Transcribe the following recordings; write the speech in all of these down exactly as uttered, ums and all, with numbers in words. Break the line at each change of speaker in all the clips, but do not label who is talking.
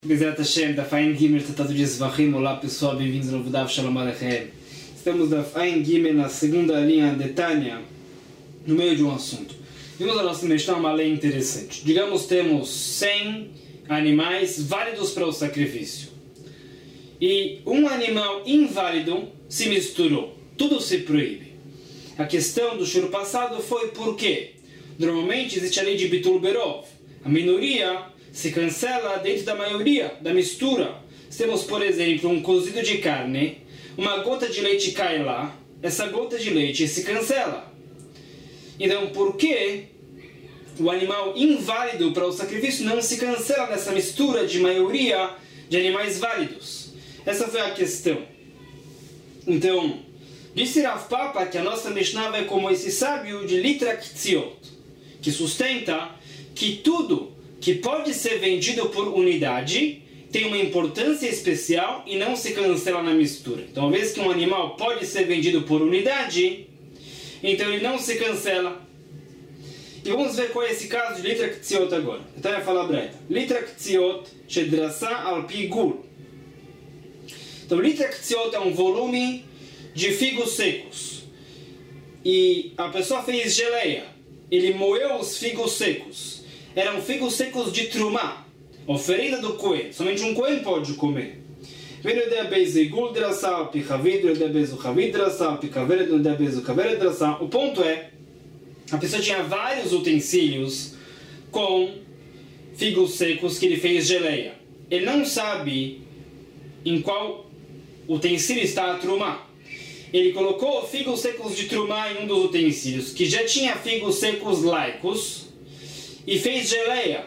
Bezerra Hashem, da Fain Gimel, Tratado de Zvachim. Olá pessoal, bem-vindos ao novo Daf Shalom Aleichem. Estamos da Fain Gimel na segunda linha de Tânia, no meio de um assunto. Vimos a nossa Mishnah uma lei interessante. Digamos, temos cem animais válidos para o sacrifício. E um animal inválido se misturou. Tudo se proíbe. A questão do shur passado foi por quê? Normalmente existe a lei de Bitul Berov. A minoria se cancela dentro da maioria, da mistura. Se temos, por exemplo, um cozido de carne, uma gota de leite cai lá, essa gota de leite se cancela. Então, por que o animal inválido para o sacrifício não se cancela nessa mistura de maioria de animais válidos? Essa foi a questão. Então, disse Rav Papa que a nossa Mishnah é como esse sábio de Litra Ktziot, que sustenta que tudo que pode ser vendido por unidade tem uma importância especial e não se cancela na mistura. Então, uma vez que um animal pode ser vendido por unidade, então ele não se cancela. E vamos ver qual é esse caso de Litra Ktziot agora. Então, eu falo breta. Litra Ktziot shedrasa al pi gul. Então, Litra Ktziot é um volume de figos secos. E a pessoa fez geleia. Ele moeu os figos secos. Eram figos secos de trumá, oferenda do coelho. Somente um coelho pode comer. O ponto é, a pessoa tinha vários utensílios com figos secos que ele fez geleia. Ele não sabe em qual utensílio está a trumá. Ele colocou figos secos de trumá em um dos utensílios, que já tinha figos secos laicos, e fez geleia.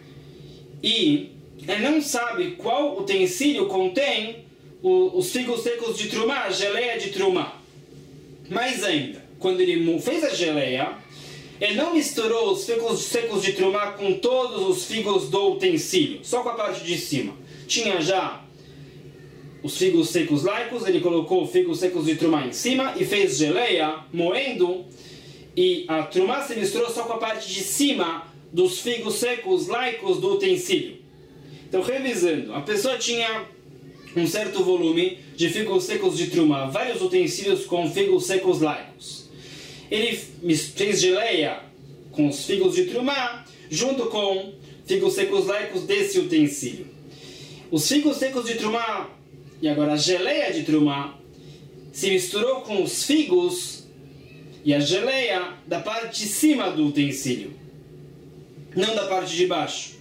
E ele não sabe qual utensílio contém o, os figos secos de trumá, a geleia de trumá. Mais ainda, quando ele fez a geleia, ele não misturou os figos secos de trumá com todos os figos do utensílio, só com a parte de cima. Tinha já os figos secos laicos, ele colocou figos secos de trumá em cima e fez geleia, moendo, e a trumá se misturou só com a parte de cima dos figos secos laicos do utensílio. Então, revisando, a pessoa tinha um certo volume de figos secos de trumá, vários utensílios com figos secos laicos. Ele fez geleia com os figos de trumá, junto com figos secos laicos desse utensílio. Os figos secos de trumá, e agora a geleia de trumá, se misturou com os figos e a geleia da parte de cima do utensílio, não da parte de baixo.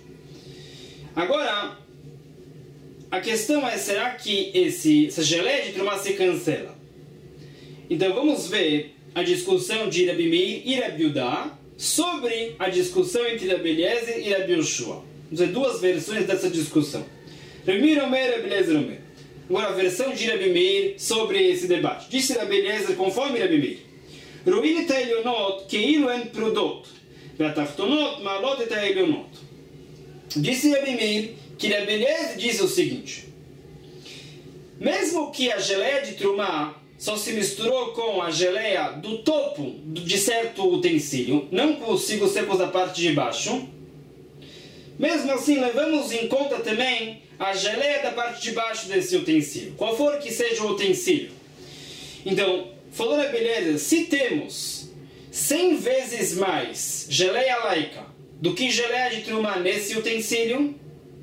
Agora, a questão é, será que esse, essa geleia de trumá se cancela? Então vamos ver a discussão de Rabi Meir e Rabi Yudá sobre a discussão entre Rabi Eliezer e Rabi Yoshua. Vamos ver duas versões dessa discussão. Rabi Meir Omer, Rabi Eliezer Omer. Agora a versão de Rabi Meir sobre esse debate. Disse Rabi Eliezer conforme Rabi Meir: Ruin et ha'elionot ke'ilu en prudot, ve'atachtonot ma'alot et ha'elionot. Disse Rabi Meir que Rabi Eliezer diz o seguinte: mesmo que a geleia de trumá só se misturou com a geleia do topo de certo utensílio, não com os figos secos da parte de baixo, mesmo assim levamos em conta também a geleia da parte de baixo desse utensílio, qual for que seja o utensílio. Então, falou Rabi Eliezer, se temos cem vezes mais geleia laica do que geleia de trumá nesse utensílio,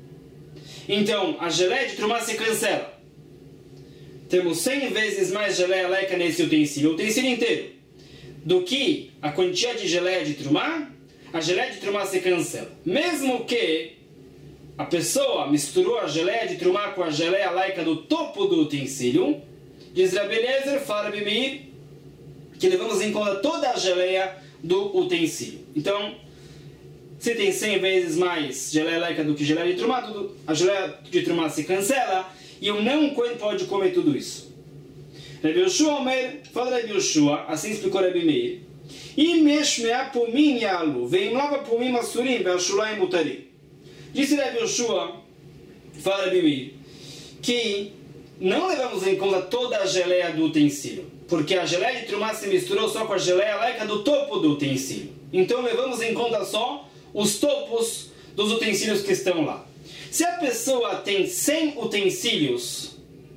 então a geleia de trumá se cancela. Temos cem vezes mais geleia laica nesse utensílio, o utensílio inteiro, do que a quantidade de geleia de trumá, a geleia de trumá se cancela. Mesmo que a pessoa misturou a geleia de trumá com a geleia laica do topo do utensílio, diz Rabi Eliezer, fala Rabi Meir, que levamos em conta toda a geleia do utensílio. Então, se tem cem vezes mais geleia laica do que geleia de trumá, tudo, a geleia de trumá se cancela e o não coelho pode comer tudo isso. Rabi Yoshua Omer, fala Rabi Yoshua, assim explicou Rabi Meir: Im yesh mea pumim yalu, ve'im lava pumim asurim, ve'ashulayim mutarim. Disse Rabi Yoshua, fala Rabi Meir, que não levamos em conta toda a geleia do utensílio, porque a geleia de trumá se misturou só com a geleia laica do topo do utensílio. Então levamos em conta só os topos dos utensílios que estão lá. Se a pessoa tem cem utensílios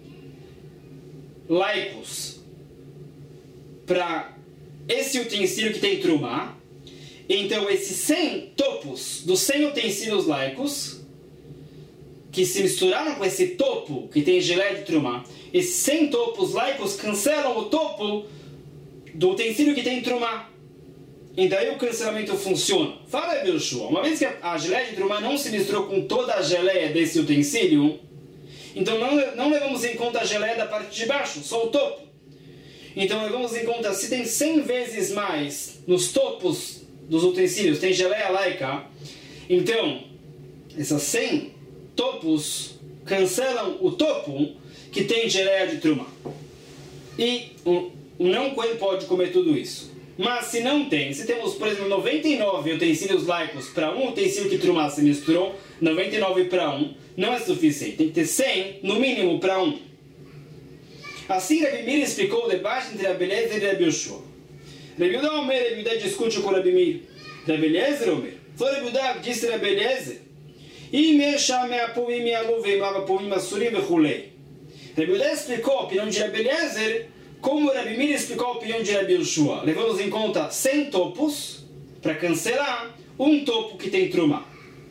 laicos para esse utensílio que tem trumá, então esses cem topos dos cem utensílios laicos que se misturaram com esse topo que tem geleia de trumá, esses cem topos laicos cancelam o topo do utensílio que tem trumá. Então aí o cancelamento funciona. Fala, Yoshua, uma vez que a geleia de trumá não se misturou com toda a geleia desse utensílio, então não, não levamos em conta a geleia da parte de baixo, só o topo. Então levamos em conta, se tem cem vezes mais nos topos dos utensílios, tem geleia laica, então essas cem topos cancelam o topo que tem geleia de trumá. E o, o não cohen pode comer tudo isso. Mas se não tem, se temos, por exemplo, noventa e nove utensílios laicos para um utensílio que trumá se misturou, noventa e nove para um, não é suficiente. Tem que ter cem, no mínimo, para um. Assim, Rabi Meir explicou o debate entre Rabi Eliezer e Rabi Yoshua. Rabi Yehuda Omer, Rabi Yehuda discute com Rabi Meir. Rabi Eliezer Omer. Foi Rabi Yehuda, disse Rabi Eliezer. E mexa me apuvim me aluvim, lava apuvim asurim vechulei. Rabi Yehuda explicou a opinião de Rabi Eliezer, como Rabi Meir explicou a opinião de Rabi Yoshua. Levamos em conta cem topos para cancelar um topo que tem trumá.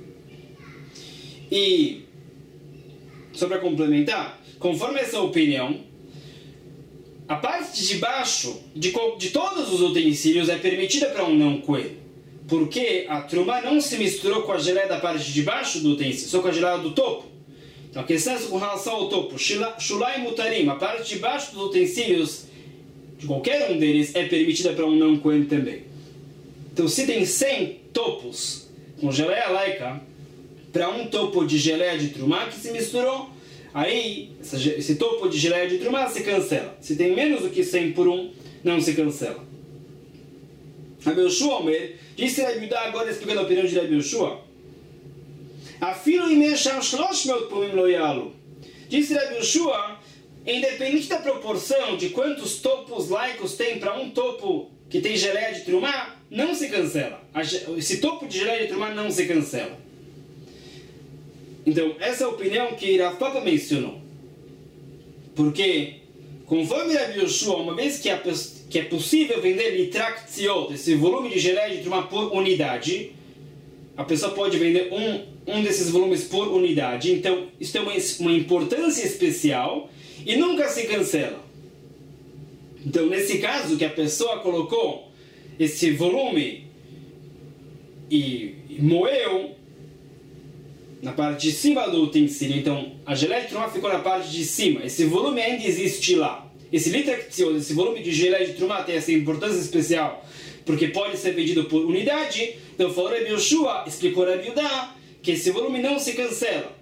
E, só para complementar, conforme essa opinião, a parte de baixo de, de todos os utensílios é permitida para um não cohen, porque a trumá não se misturou com a geleia da parte de baixo do utensílio, só com a geleia do topo. Então a questão é com relação ao topo, shulai mutarim, a parte de baixo dos utensílios, de qualquer um deles, é permitida para um não cohen também. Então se tem cem topos com geleia laica, para um topo de geleia de trumá que se misturou, aí esse topo de geleia de trumá se cancela. Se tem menos do que cem por um, não se cancela. Rabi Yoshua Omer, disse Rabi Yehuda, agora explicando a opinião de Rabi Yoshua, Afilo imesham shlosh meot pumim lo yalu. Disse Rabi Yoshua, independente da proporção de quantos topos laicos tem para um topo que tem geleia de trumá, não se cancela. Esse topo de geleia de trumá não se cancela. Então, essa é a opinião que Rav Papa mencionou. Porque, conforme Rabi Yoshua, uma vez que, a, que é possível vender litraktiot, esse volume de geleia de trumá por unidade, a pessoa pode vender um, um desses volumes por unidade. Então, isso tem uma, uma importância especial e nunca se cancela. Então, nesse caso, que a pessoa colocou esse volume e, e moeu na parte de cima do utensílio, então a geleia de trumá ficou na parte de cima, esse volume ainda existe lá. Esse litraktiot, esse volume de geleia de trumá tem essa importância especial, porque pode ser vendido por unidade. Então falou Rabi Yoshua, explicou Rabi Yehuda, que esse volume não se cancela.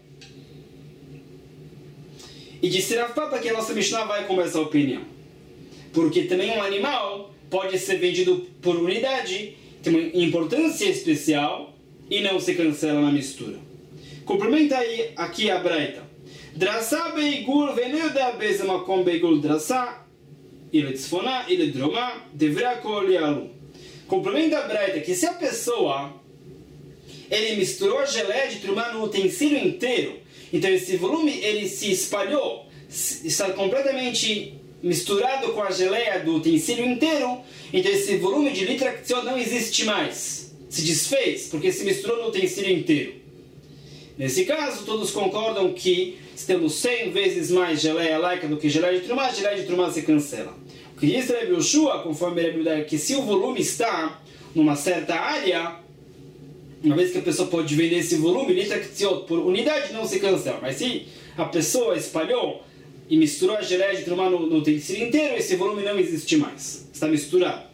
E disse Rav Papa que a nossa Mishnah vai com essa opinião, porque também um animal pode ser vendido por unidade, tem uma importância especial e não se cancela na mistura. Complementa aí aqui a Braita. Drasa beigul veneuda bezamakom beigul drasa ele tzfona ele droma devra kol yalu. Complementa a Braita que se a pessoa ele misturou a geleia de trumá no utensílio inteiro, então esse volume ele se espalhou, está completamente misturado com a geleia do utensílio inteiro, então esse volume de litraktiot não existe mais, se desfez, porque se misturou no utensílio inteiro. Nesse caso, todos concordam que se temos cem vezes mais geleia laica do que geleia de trumá, a geleia de trumá se cancela. O que diz Rabi Yoshua, conforme Rabi Yehuda, é que se o volume está numa certa área, uma vez que a pessoa pode vender esse volume, litraktiot por unidade, não se cancela. Mas se a pessoa espalhou e misturou a geleia de trumá no, no utensílio inteiro, esse volume não existe mais. Está misturado.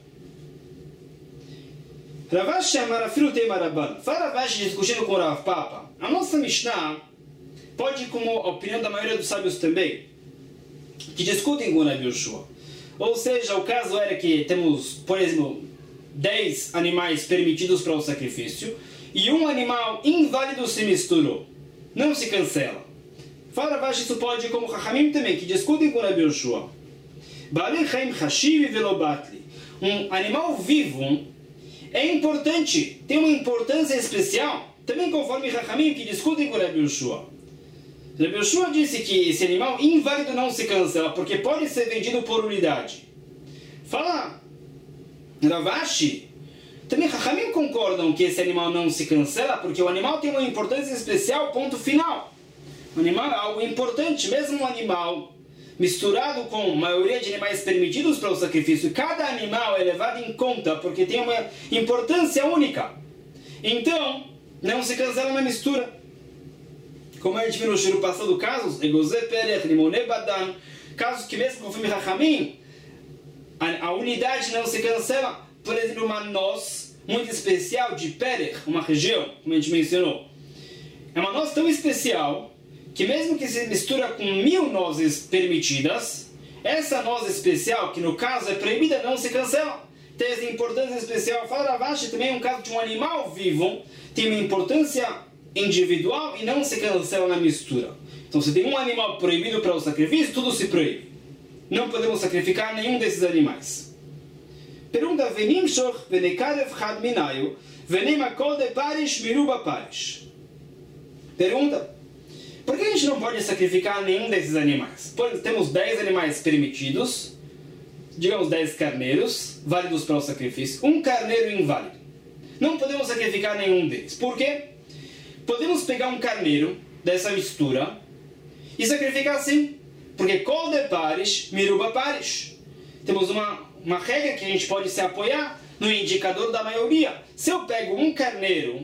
Ravashi Amarafilu Teimaraban. Fala Ravashi discutindo com o Rav Papa. A nossa Mishnah pode ir como a opinião da maioria dos sábios também, que discutem com o Rabi Yoshua. Ou seja, o caso era que temos, por exemplo, dez animais permitidos para o sacrifício e um animal inválido se misturou. Não se cancela. Fala Ravashi, isso pode ir como Chachamim também, que discutem com o Rabi Yoshua. Baalei Chaim Chashiv velo Batli. Um animal vivo é importante, tem uma importância especial, também conforme Chachamim que discutem com Rebbe Yoshua. Rebbe Yoshua disse que esse animal inválido não se cancela, porque pode ser vendido por unidade. Fala Rav Ashi, também Chachamim concordam que esse animal não se cancela, porque o animal tem uma importância especial, ponto final. O animal é algo importante, mesmo um animal misturado com a maioria de animais permitidos para o sacrifício, cada animal é levado em conta, porque tem uma importância única. Então, não se cancela na mistura. Como a gente viu no Shiur passado, casos, Egozé Perech, Limone Badan, casos que mesmo conforme Chachamim, a, a unidade não se cancela. Por exemplo, uma noz muito especial de Perech, uma região, como a gente mencionou. É uma noz tão especial que mesmo que se mistura com mil nozes permitidas, essa noz especial, que no caso é proibida, não se cancela. Tem essa importância especial. Fala Rav Ashi, também é um caso de um animal vivo, tem uma importância individual e não se cancela na mistura. Então, se tem um animal proibido para o sacrifício, tudo se proíbe. Não podemos sacrificar nenhum desses animais. Pergunta: Venim shoch venekarev chad minayu venim akol de parish miruba parish. Pergunta: por que a gente não pode sacrificar nenhum desses animais? Pois temos dez animais permitidos, digamos dez carneiros, válidos para o sacrifício, um carneiro inválido. Não podemos sacrificar nenhum deles. Por quê? Podemos pegar um carneiro dessa mistura e sacrificar sim. Porque kol de parish, miruba parish. Temos uma, uma regra que a gente pode se apoiar no indicador da maioria. Se eu pego um carneiro,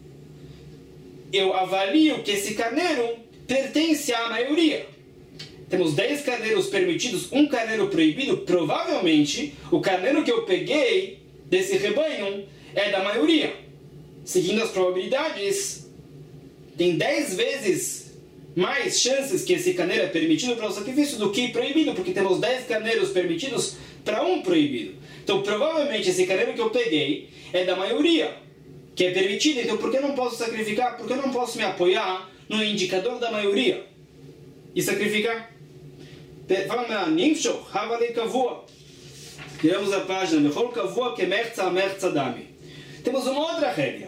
eu avalio que esse carneiro pertence à maioria. Temos dez carneiros permitidos, um carneiro proibido. Provavelmente, o carneiro que eu peguei desse rebanho é da maioria. Seguindo as probabilidades, tem dez vezes mais chances que esse carneiro é permitido para o sacrifício do que proibido, porque temos dez carneiros permitidos para um proibido. Então, provavelmente, esse carneiro que eu peguei é da maioria, que é permitido. Então, por que eu não posso sacrificar? Por que eu não posso me apoiar no indicador da maioria e sacrificar? Fala na Nimshoch, Havalei Kavua. Tiramos a página Mechol Kavua que Merza Merza Dami. Temos uma outra regra.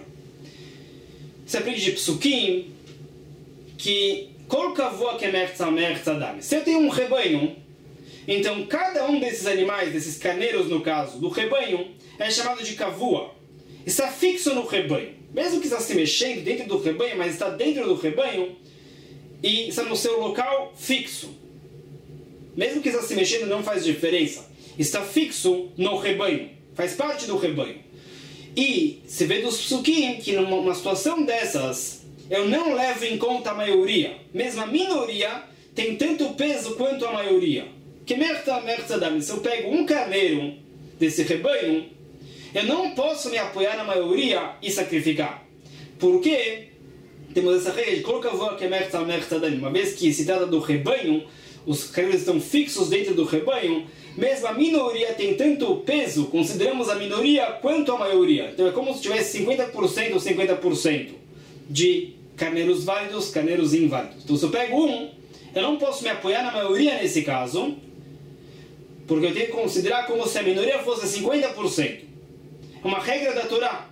Se aprende de Psukim que Kol Kavua que Merza Merza Dami. Se eu tenho um rebanho, então cada um desses animais, desses carneiros no caso, do rebanho, é chamado de Kavua. Está fixo no rebanho. Mesmo que está se mexendo dentro do rebanho, mas está dentro do rebanho e está no seu local fixo. Mesmo que está se mexendo, não faz diferença. Está fixo no rebanho. Faz parte do rebanho. E se vê dos psukim que numa situação dessas, eu não levo em conta a maioria. Mesmo a minoria tem tanto peso quanto a maioria. Que merta, merta dami. Se eu pego um carneiro desse rebanho, eu não posso me apoiar na maioria e sacrificar. Por quê? Temos essa regra de colocar que é merta, merta dami. Uma vez que se trata do rebanho, os carneiros estão fixos dentro do rebanho, mesmo a minoria tem tanto peso, consideramos a minoria quanto a maioria. Então é como se tivesse cinquenta por cento ou cinquenta por cento de carneiros válidos, carneiros inválidos. Então se eu pego um, eu não posso me apoiar na maioria nesse caso, porque eu tenho que considerar como se a minoria fosse cinquenta por cento. É uma regra da Torá.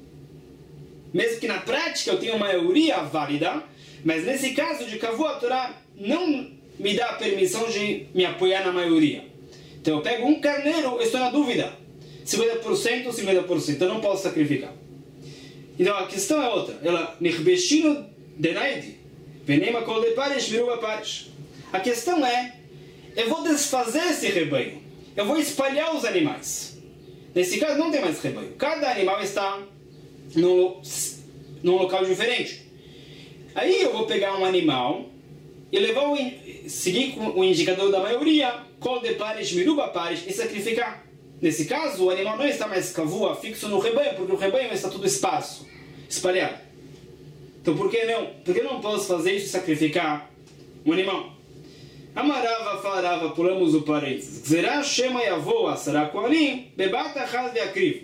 Mesmo que na prática eu tenha uma maioria válida, mas nesse caso de Kavu, a Torá não me dá a permissão de me apoiar na maioria. Então eu pego um carneiro, eu estou na dúvida. cinquenta por cento ou cinquenta por cento, eu não posso sacrificar. Então a questão é outra. Ela, Nirbeshino denaidi, venema kol de parish, miruba parish. A questão é, eu vou desfazer esse rebanho. Eu vou espalhar os animais. Nesse caso não tem mais rebanho. Cada animal está num, num local diferente. Aí eu vou pegar um animal e levar o, seguir com o indicador da maioria, kol de parish, miruba parish, e sacrificar. Nesse caso, o animal não está mais kavua, fixo no rebanho, porque o rebanho está tudo espaço, espalhado. Então por que não? Por que eu não posso fazer isso e sacrificar um animal? Amarava, farava, pulamos o parênteses. Zerá, shema, yavoa, sará, koanim, bebata, chaz, veakriv.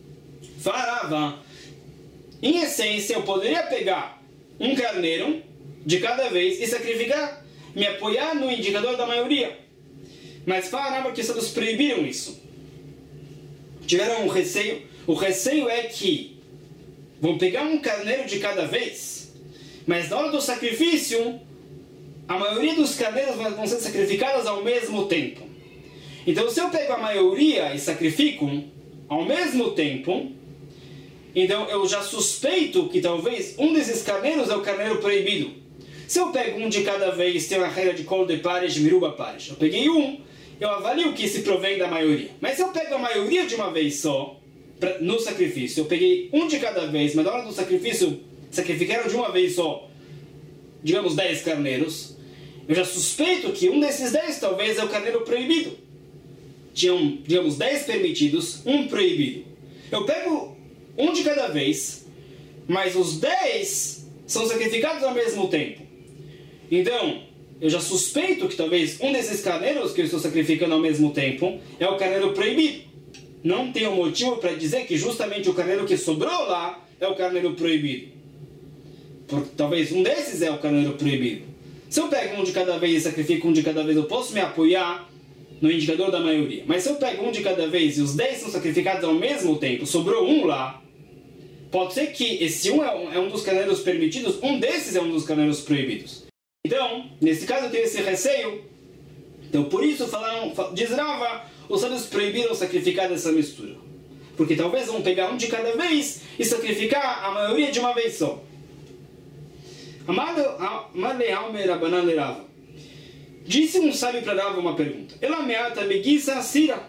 Farava. Em essência, eu poderia pegar um carneiro de cada vez e sacrificar, me apoiar no indicador da maioria. Mas farava que os sábios proibiram isso. Tiveram um receio. O receio é que vão pegar um carneiro de cada vez, mas na hora do sacrifício, a maioria dos carneiros vão ser sacrificados ao mesmo tempo. Então, se eu pego a maioria e sacrifico ao mesmo tempo, então eu já suspeito que talvez um desses carneiros é o carneiro proibido. Se eu pego um de cada vez, tem uma regra de kol de pares, miruba pares. Eu peguei um, eu avalio que se provém da maioria. Mas se eu pego a maioria de uma vez só, pra, no sacrifício, eu peguei um de cada vez, mas na hora do sacrifício, sacrificaram de uma vez só, digamos, dez carneiros, eu já suspeito que um desses dez talvez é o carneiro proibido. Tinham, digamos, dez permitidos, um proibido. Eu pego um de cada vez, mas os dez são sacrificados ao mesmo tempo. Então, eu já suspeito que talvez um desses carneiros que eu estou sacrificando ao mesmo tempo é o carneiro proibido. Não tenho motivo para dizer que justamente o carneiro que sobrou lá é o carneiro proibido. Porque talvez um desses é o carneiro proibido. Se eu pego um de cada vez e sacrifico um de cada vez, eu posso me apoiar no indicador da maioria. Mas se eu pego um de cada vez e os dez são sacrificados ao mesmo tempo, sobrou um lá, pode ser que esse um é um, é um dos carneiros permitidos, um desses é um dos carneiros proibidos. Então, nesse caso eu tenho esse receio. Então, por isso, falaram, diz Rava, os sábios proibiram sacrificar dessa mistura. Porque talvez vão pegar um de cada vez e sacrificar a maioria de uma vez só. Disse um sábio para Rava uma pergunta. Ela meata meguissa sira.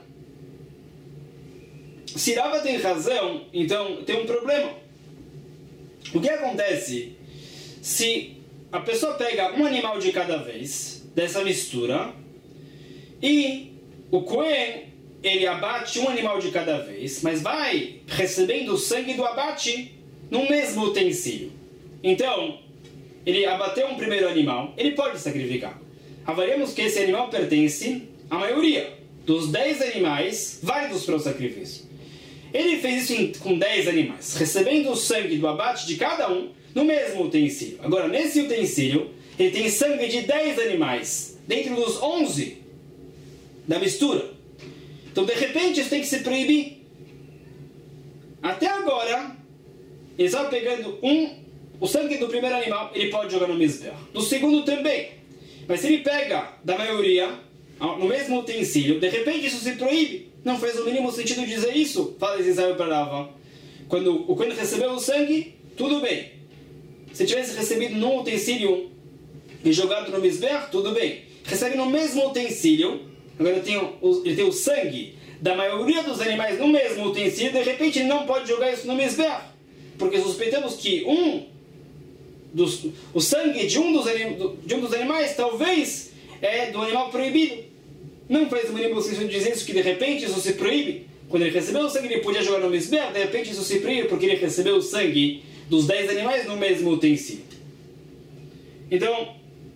Se Rava tem razão, então tem um problema. O que acontece se a pessoa pega um animal de cada vez, dessa mistura, e o Cohen, ele abate um animal de cada vez, mas vai recebendo o sangue do abate no mesmo utensílio. Então, ele abateu um primeiro animal, ele pode sacrificar. Avaliamos que esse animal pertence à maioria dos dez animais válidos para o sacrifício. Ele fez isso com dez animais, recebendo o sangue do abate de cada um no mesmo utensílio. Agora, nesse utensílio, ele tem sangue de dez animais, dentro dos onze da mistura. Então, de repente, isso tem que se proibir. Até agora, ele estava pegando um, o sangue do primeiro animal, ele pode jogar no Mizbeach. Do segundo também. Mas se ele pega da maioria, no mesmo utensílio, de repente isso se proíbe. Não faz o mínimo sentido dizer isso. Fala Israel para Rava. Quando o Cohen recebeu o sangue, tudo bem. Se tivesse recebido num utensílio e jogado no Mizbeach, tudo bem. Recebe no mesmo utensílio, agora ele tem, o, ele tem o sangue da maioria dos animais no mesmo utensílio, de repente ele não pode jogar isso no Mizbeach. Porque suspeitamos que um dos, o sangue de um, dos, de um dos animais talvez é do animal proibido. Não faz o mínimo sentido dizer isso, que de repente isso se proíbe. Quando ele recebeu o sangue, ele podia jogar no Mizbeach, de repente isso se proíbe porque ele recebeu o sangue dos dez animais no mesmo utensílio. Então,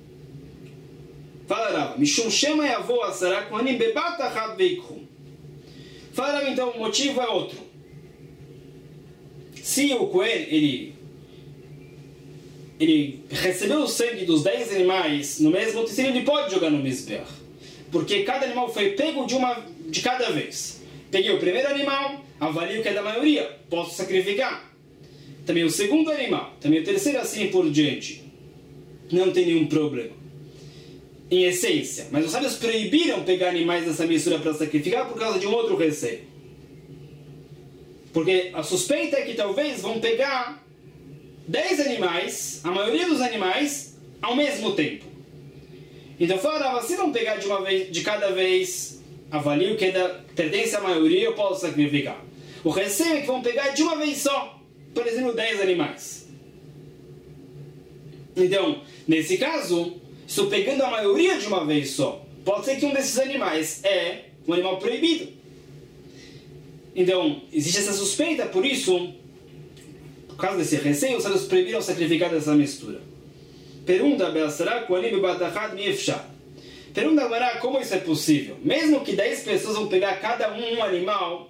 fala Rava, Mishum Shema Yavo Asara Kohanim Bebat Achat Veikhu. Fala Rava, então, o motivo é outro. Se o Kohen, ele, ele recebeu o sangue dos dez animais no mesmo utensílio, ele pode jogar no Mizbeach. Porque cada animal foi pego de, uma, de cada vez. Peguei o primeiro animal, avalio que é da maioria, posso sacrificar. Também o segundo animal, também o terceiro, assim por diante. Não tem nenhum problema. Em essência. Mas os sábios proibiram pegar animais dessa mistura para sacrificar por causa de um outro receio. Porque a suspeita é que talvez vão pegar dez animais, a maioria dos animais, ao mesmo tempo. Então fala, se não pegar de, uma vez, de cada vez, avalio que é da, pertence à maioria, eu posso sacrificar. O receio é que vão pegar de uma vez só, por exemplo, dez animais. Então, nesse caso, estou pegando a maioria de uma vez só. Pode ser que um desses animais é um animal proibido. Então, existe essa suspeita, por isso, por causa desse receio, os sábios proibiram sacrificar dessa mistura. Pergunta Pergunta agora como isso é possível. Mesmo que dez pessoas vão pegar cada um um animal,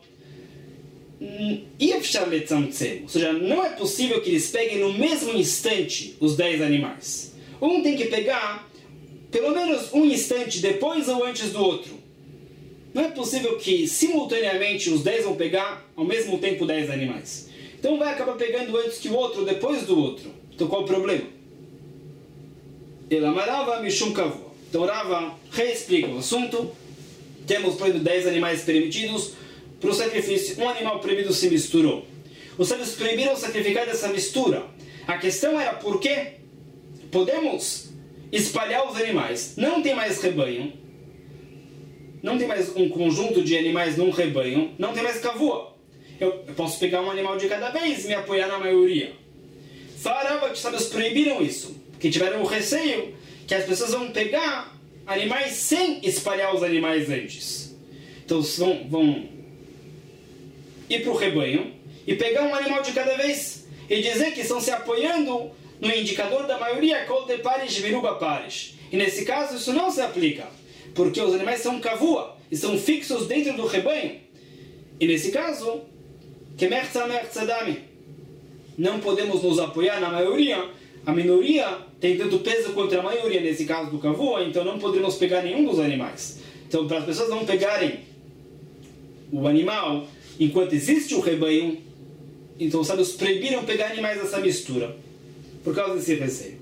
ou seja, não é possível que eles peguem no mesmo instante os dez animais. Um tem que pegar pelo menos um instante depois ou antes do outro. Não é possível que simultaneamente os dez vão pegar ao mesmo tempo dez animais. Então vai acabar pegando antes que o outro, depois do outro. Então qual o problema? Elamarava Mishum Kavua. Então Rava reexplica o assunto. Temos, por exemplo, dez animais permitidos para o sacrifício. Um animal proibido se misturou. Os sábios proibiram sacrificar dessa mistura. A questão era por quê? Podemos espalhar os animais. Não tem mais rebanho. Não tem mais um conjunto de animais num rebanho. Não tem mais kavua. Eu, eu posso pegar um animal de cada vez e me apoiar na maioria. Fala que os sábios proibiram isso. Que tiveram o receio que as pessoas vão pegar animais sem espalhar os animais antes. Então vão, vão ir para o rebanho e pegar um animal de cada vez e dizer que estão se apoiando no indicador da maioria, Kol de Pares Viruba Pares. E nesse caso isso não se aplica, porque os animais são kavua, estão fixos dentro do rebanho. E nesse caso, Kemertza Mertzadami, não podemos nos apoiar na maioria. A minoria tem tanto peso quanto a maioria, nesse caso do kavua, então não podemos pegar nenhum dos animais. Então, para as pessoas não pegarem o animal enquanto existe o rebanho, então os sábios proibiram pegar animais dessa mistura, por causa desse receio.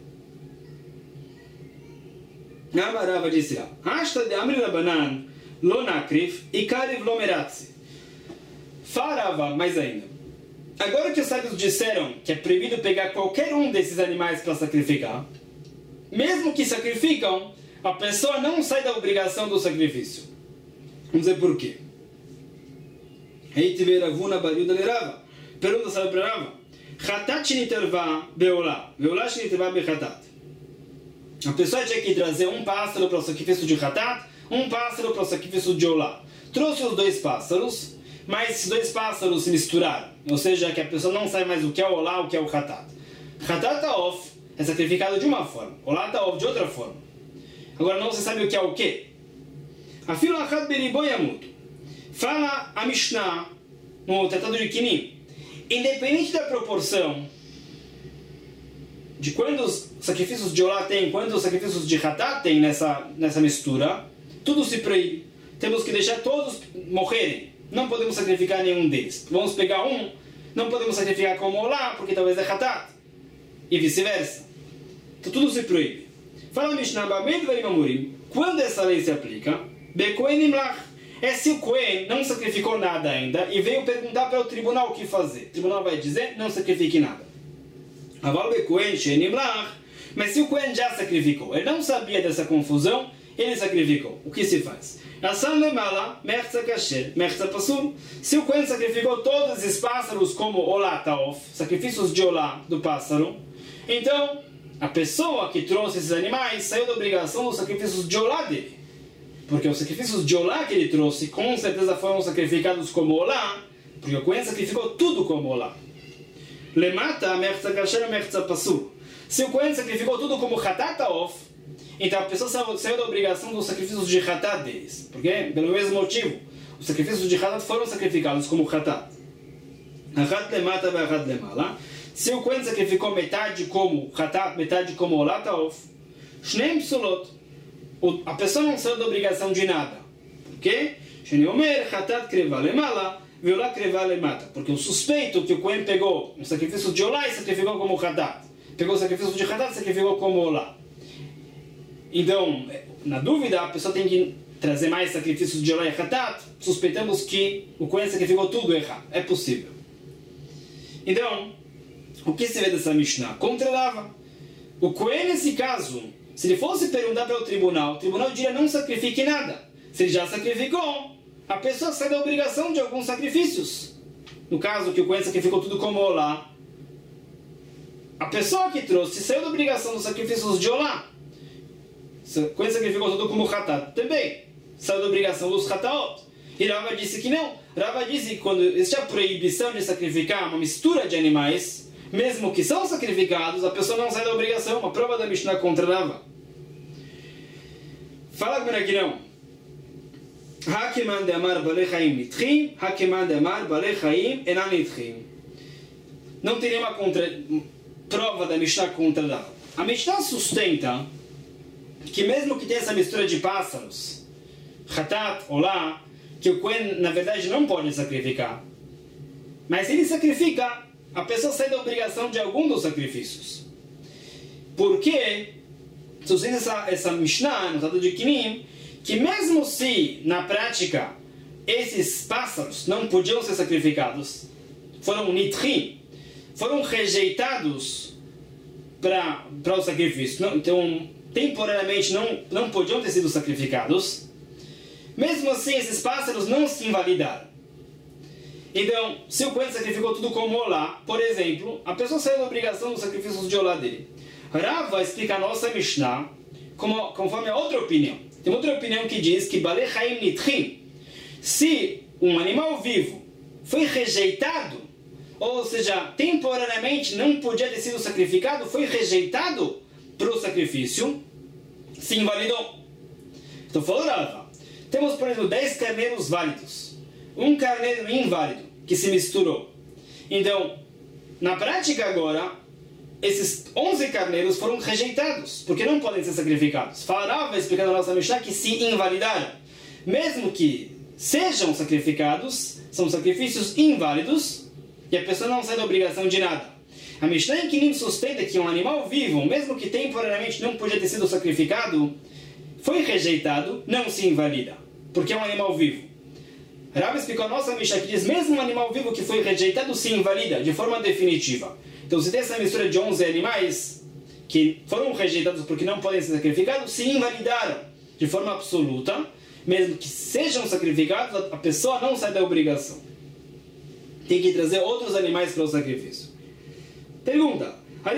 Amarava disse lá, Hashta de Amri Rabanan lo nakrif ikariv lo meratzi. Farava, mais ainda. Agora que os sábios disseram que é proibido pegar qualquer um desses animais para sacrificar, mesmo que sacrificam, a pessoa não sai da obrigação do sacrifício. Vamos dizer por quê. Pergunta, sabe para Rava? Chatat sheniterva beolá. Beolá sheniterva bechatat. A pessoa tinha que trazer um pássaro para o sacrifício de chatat, um pássaro para o sacrifício de olá. Trouxe os dois pássaros, mas esses dois pássaros se misturaram. Ou seja, que a pessoa não sabe mais o que é o olá, o que é o chatat. Chatat ta'of é sacrificado de uma forma, olá ta'of de outra forma. Agora não se sabe o que é o que. Afilo achat beribo yamut. Fala a Mishnah no Tratado de Kinim. Independente da proporção de quantos sacrifícios de olá tem, quantos sacrifícios de chatat tem nessa, nessa mistura, tudo se proíbe. Temos que deixar todos morrerem. Não podemos sacrificar nenhum deles. Vamos pegar um, não podemos sacrificar como olá, porque talvez é chatat. E vice-versa. Então tudo se proíbe. Fala Mishnah, quando essa lei se aplica, Bekohen imlach. É se o Kohen não sacrificou nada ainda e veio perguntar para o tribunal o que fazer. O tribunal vai dizer, não sacrifique nada. Aval Bekohen she'en imlach. Mas se o Kohen já sacrificou, ele não sabia dessa confusão, ele sacrificou. O que se faz? Se o Kohen sacrificou todos os pássaros como olá ta'of, sacrifícios de olá do pássaro, então a pessoa que trouxe esses animais saiu da obrigação dos sacrifícios de olá dele. Porque os sacrifícios de olá que ele trouxe com certeza foram sacrificados como olá, porque o Kohen sacrificou tudo como olá. Lemata mertza kasher mertza pasur. Se o Kohen sacrificou tudo como chatat ta'of, então a pessoa saiu da obrigação dos sacrifícios de chatat deles. Porque, pelo mesmo motivo, os sacrifícios de chatat foram sacrificados como chatat. Achat lemata ve'achat lemala. Se o Kohen sacrificou metade como chatat, metade como olá ta'of, shneim psulot. A pessoa não saiu da obrigação de nada. Por quê? Porque o suspeito que o Kohen pegou um sacrifício de olá e sacrificou como chatat. Pegou o sacrifício de chatat e sacrificou como olá. Então, na dúvida, a pessoa tem que trazer mais sacrifícios de olá e chatat. Suspeitamos que o Kohen sacrificou tudo errado. É possível. Então, o que se vê dessa Mishnah? Controlava. O Kohen, nesse caso, se ele fosse perguntar para o tribunal, o tribunal diria não sacrifique nada. Se ele já sacrificou, a pessoa sai da obrigação de alguns sacrifícios. No caso que o Kohen sacrificou tudo como olá, a pessoa que trouxe saiu da obrigação dos sacrifícios de olá. O Kohen sacrificou tudo como chatat também, saiu da obrigação dos chataot. E Rava disse que não. Rava disse que quando existe a proibição de sacrificar uma mistura de animais, mesmo que são sacrificados, a pessoa não sai da obrigação. Uma prova da Mishnah contra Rava. Fala comigo aqui não. Hakeman de amar balei chaim nitchim, hakeman de amar balei chaim enan nitchim. Não tem nenhuma contra... prova da Mishnah contra Rava. A Mishnah sustenta que mesmo que tenha essa mistura de pássaros, chatat, olá, que o Kohen na verdade não pode sacrificar. Mas se ele sacrifica, a pessoa sai da obrigação de algum dos sacrifícios. Porque, sustenta essa, essa Mishnah, no Tratado de Kinim, que mesmo se, na prática, esses pássaros não podiam ser sacrificados, foram nitrim, foram rejeitados para o sacrifício, não, então, temporariamente não, não podiam ter sido sacrificados, mesmo assim, esses pássaros não se invalidaram. Então, se o Cohen sacrificou tudo como olá, por exemplo, a pessoa saiu da obrigação dos sacrifícios de olá dele. Rava explica a nossa Mishnah como, conforme a outra opinião. Tem outra opinião que diz que Balei Chaim Nitrim, se um animal vivo foi rejeitado, ou seja, temporariamente não podia ter sido sacrificado, foi rejeitado para o sacrifício, se invalidou. Então falou Rava, temos por exemplo dez carneiros válidos, um carneiro inválido que se misturou. Então, na prática agora, esses onze carneiros foram rejeitados, porque não podem ser sacrificados. Fala, vai explicar na nossa Mishnah que se invalidaram. Mesmo que sejam sacrificados, são sacrifícios inválidos, e a pessoa não sai da obrigação de nada. A Mishnah em Kinim sustenta que um animal vivo, mesmo que temporariamente não podia ter sido sacrificado, foi rejeitado, não se invalida, porque é um animal vivo. Rav explicou a nossa Mishnah que diz, mesmo um animal vivo que foi rejeitado se invalida de forma definitiva. Então, se tem essa mistura de onze animais que foram rejeitados porque não podem ser sacrificados, se invalidaram de forma absoluta, mesmo que sejam sacrificados, a pessoa não sai da obrigação. Tem que trazer outros animais para o sacrifício. Pergunta: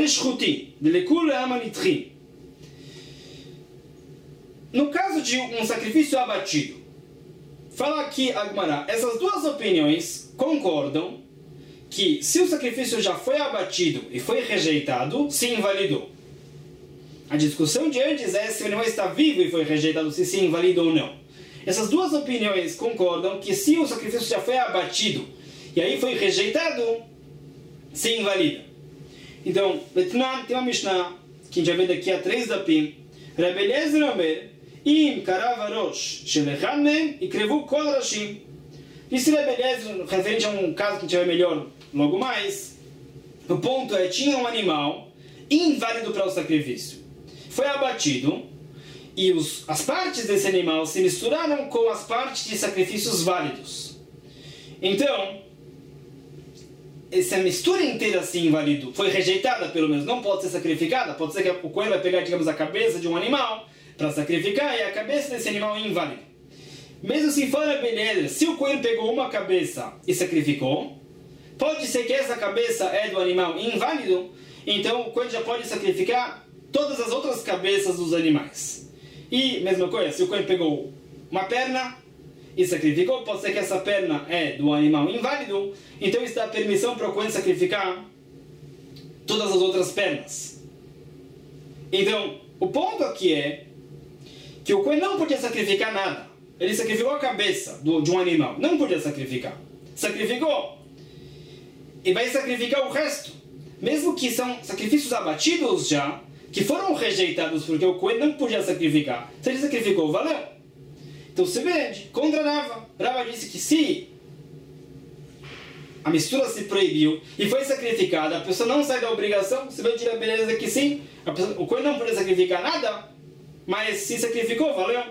no caso de um sacrifício abatido, fala aqui Agmará, essas duas opiniões concordam que se o sacrifício já foi abatido e foi rejeitado, se invalidou. A discussão de antes é se o animal está vivo e foi rejeitado, se se invalidou ou não. Essas duas opiniões concordam que se o sacrifício já foi abatido e aí foi rejeitado, se invalida. Então, Betnan tem uma Mishnah que a gente vai ver daqui a três dapim. Rabbi Eliezer Omer, Im karav rosh shelechan mem ikrevu kol rashim. Isso Rabbi Eliezer, referente a um caso que a gente vai ver melhor logo mais. O ponto é, tinha um animal inválido para o sacrifício. Foi abatido e os, as partes desse animal se misturaram com as partes de sacrifícios válidos. Então, essa mistura inteira se invalidou, foi rejeitada pelo menos, não pode ser sacrificada. Pode ser que o coelho vai pegar, digamos, a cabeça de um animal para sacrificar e a cabeça desse animal é inválida. Mesmo se for a beleza, se o coelho pegou uma cabeça e sacrificou, pode ser que essa cabeça é do animal inválido, então o coelho já pode sacrificar todas as outras cabeças dos animais. E, mesma coisa, se o coelho pegou uma perna e sacrificou, pode ser que essa perna é do animal inválido, então isso dá permissão para o coelho sacrificar todas as outras pernas. Então, o ponto aqui é que o coelho não podia sacrificar nada. Ele sacrificou a cabeça do, de um animal, não podia sacrificar. Sacrificou e vai sacrificar o resto, mesmo que são sacrifícios abatidos já, que foram rejeitados porque o coelho não podia sacrificar. Se ele sacrificou, valeu. Então se vende contra Rava. Rava disse que se a mistura se proibiu e foi sacrificada, a pessoa não sai da obrigação. Se vende a beleza que sim, a pessoa, o coelho não podia sacrificar nada, mas se sacrificou, valeu.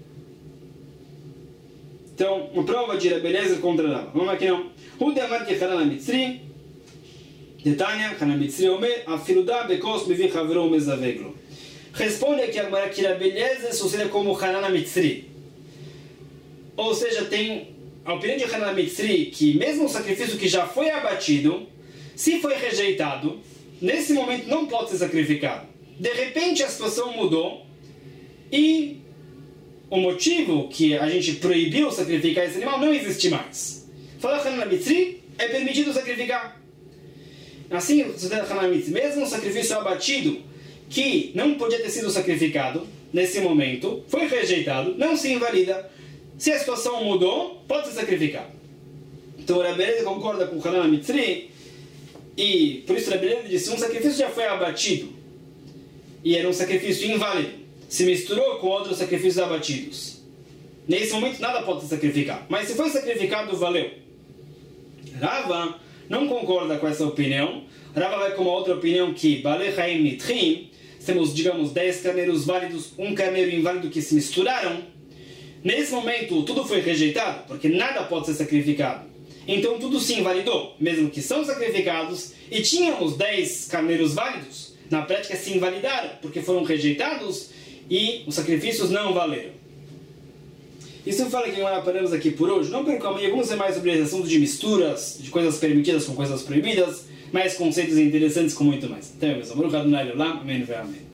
Então, uma prova de beleza contra Rava. Vamos aqui não. Hu de amar que Hanan Mitzri, Detanya, Hanan Mitzri Omer, Afiludá Bekos Mevi Havero Mezaveglo. Responde aqui agora que a beleza sucede como Hanan Mitzri. Ou seja, tem a opinião de Hanan Mitzri que mesmo o sacrifício que já foi abatido, se foi rejeitado, nesse momento não pode ser sacrificado. De repente a situação mudou e o motivo que a gente proibiu sacrificar esse animal não existe mais. Fala Hanan Mitzri, é permitido sacrificar. Assim, Hanan Mitzri, mesmo o sacrifício abatido que não podia ter sido sacrificado nesse momento, foi rejeitado, não se invalida. Se a situação mudou, pode ser sacrificado. Então o Rabbi concorda com o Hanan Mitzri e por isso o Rabbi disse um sacrifício já foi abatido e era um sacrifício inválido, se misturou com outros sacrifícios abatidos. Nesse momento nada pode ser sacrificado, mas se foi sacrificado, valeu. Rava não concorda com essa opinião. Rava vai com uma outra opinião que Balei Chaim Nitchim, temos, digamos, dez carneiros válidos, um carneiro inválido que se misturaram. Nesse momento, tudo foi rejeitado, porque nada pode ser sacrificado. Então, tudo se invalidou, mesmo que são sacrificados, e tínhamos dez carneiros válidos, na prática se invalidaram, porque foram rejeitados e os sacrifícios não valeram. Isso fala que agora paramos aqui por hoje. Não percam amanhã, vamos ver mais sobre esse assunto de misturas, de coisas permitidas com coisas proibidas, mais conceitos interessantes com muito mais. Até mesmo. Amém.